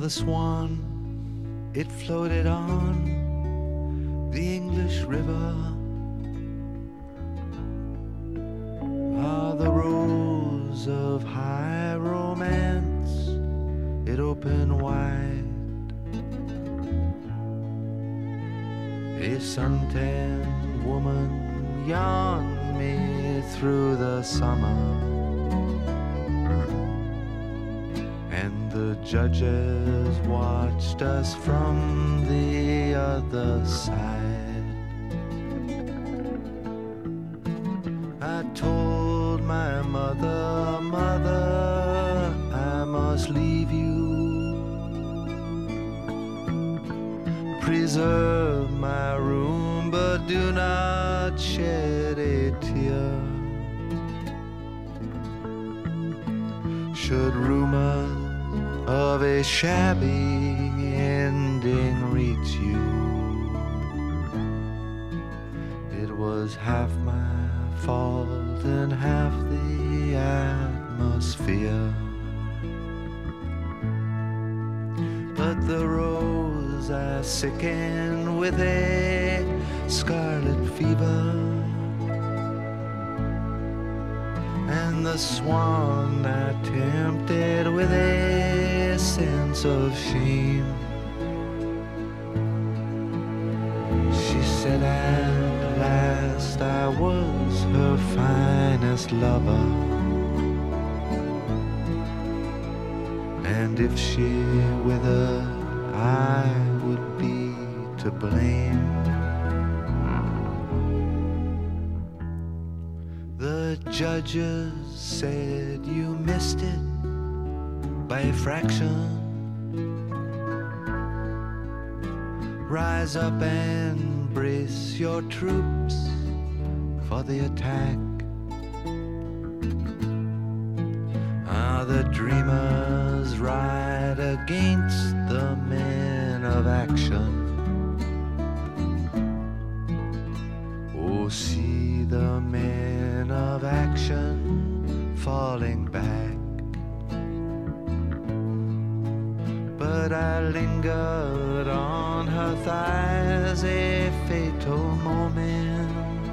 the swan, it floated on the English River. The rose of high romance, it opened wide. A suntan woman yawned me through the summer, and the judges watched us from the other side. I told my mother, mother, I must leave you. Preserve my room, but do not shed a tear. Should rumors of a shabby ending reach you, it was half my fault and half the atmosphere. But the rose I sickened with a scarlet fever, and the swan I tempted with a sense of shame. She said at last I was her finest lover, and if she withered, I would be to blame. The judges said you missed it by a fraction. Rise up and brace your troops for the attack. The dreamers ride against the men of action. Oh, see the men of action falling back. But I lingered on her thighs a fatal moment.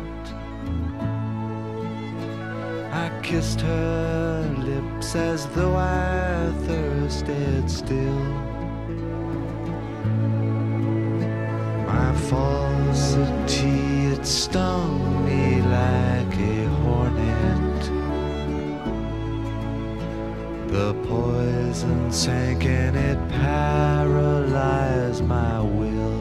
I kissed her lips as though I thirsted still. My falsity, it stung me like a hornet. The poison sank and it paralyzed my will.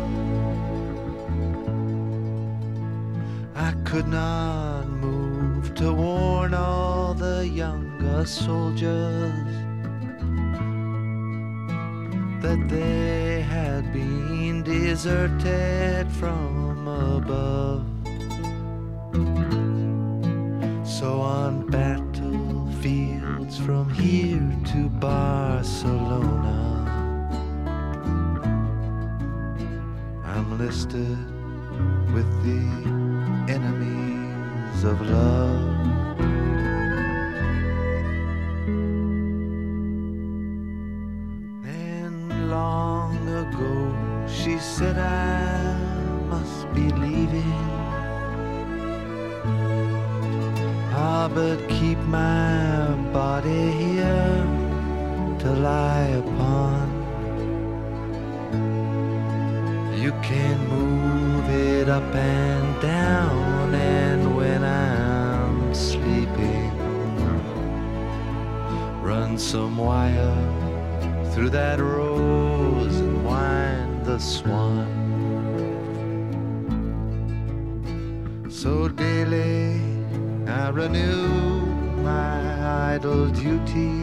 I could not move to warn all the younger soldiers that they had been deserted from above. So on battlefields from here to Barcelona, I'm listed with the enemies of love. And long ago she said I must be leaving. But keep my body here to lie upon. You can move it up and down, and when I'm sleeping, run some wire through that rose and wind the swan. So daily I renew my idle duty.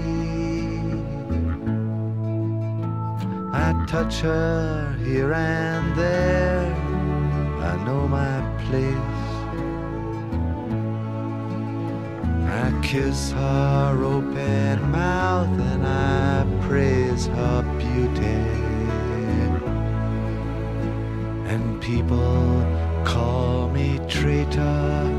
I touch her here and there, I know my place. I kiss her open mouth and I praise her beauty. And people call me traitor